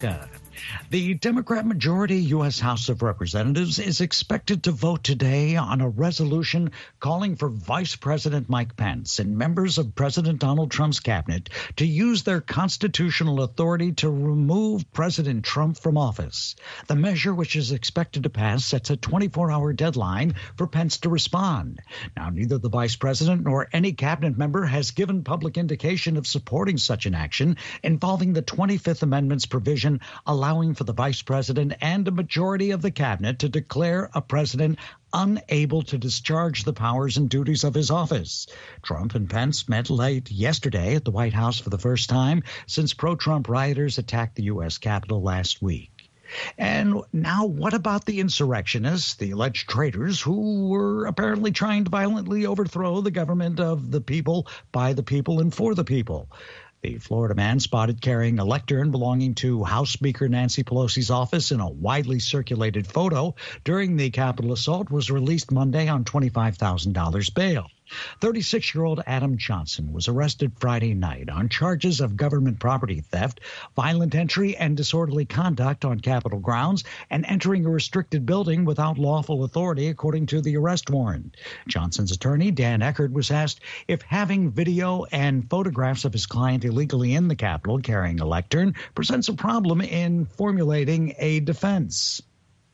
The Democrat majority U.S. House of Representatives is expected to vote today on a resolution calling for Vice President Mike Pence and members of President Donald Trump's cabinet to use their constitutional authority to remove President Trump from office. The measure, which is expected to pass, sets a 24-hour deadline for Pence to respond. Now, neither the vice president nor any cabinet member has given public indication of supporting such an action involving the 25th Amendment's provision allowing for the vice president and a majority of the cabinet to declare a president unable to discharge the powers and duties of his office. Trump and Pence met late yesterday at the White House for the first time since pro-Trump rioters attacked the U.S. Capitol last week. And now what about the insurrectionists, the alleged traitors who were apparently trying to violently overthrow the government of the people, by the people, and for the people? The Florida man spotted carrying a lectern belonging to House Speaker Nancy Pelosi's office in a widely circulated photo during the Capitol assault was released Monday on $25,000 bail. 36-year-old Adam Johnson was arrested Friday night on charges of government property theft, violent entry, and disorderly conduct on Capitol grounds, and entering a restricted building without lawful authority, according to the arrest warrant. Johnson's attorney, Dan Eckert, was asked if having video and photographs of his client illegally in the Capitol carrying a lectern presents a problem in formulating a defense.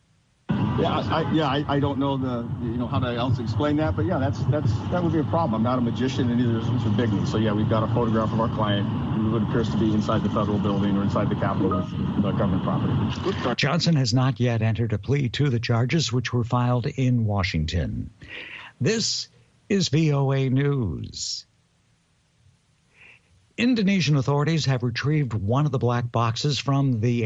I don't know how to else explain that, but that would be a problem. I'm not a magician, and neither is Mr. Bigney. So we've got a photograph of our client who appears to be inside the federal building or inside the Capitol with government property. Johnson has not yet entered a plea to the charges, which were filed in Washington. This is VOA News. Indonesian authorities have retrieved one of the black boxes from the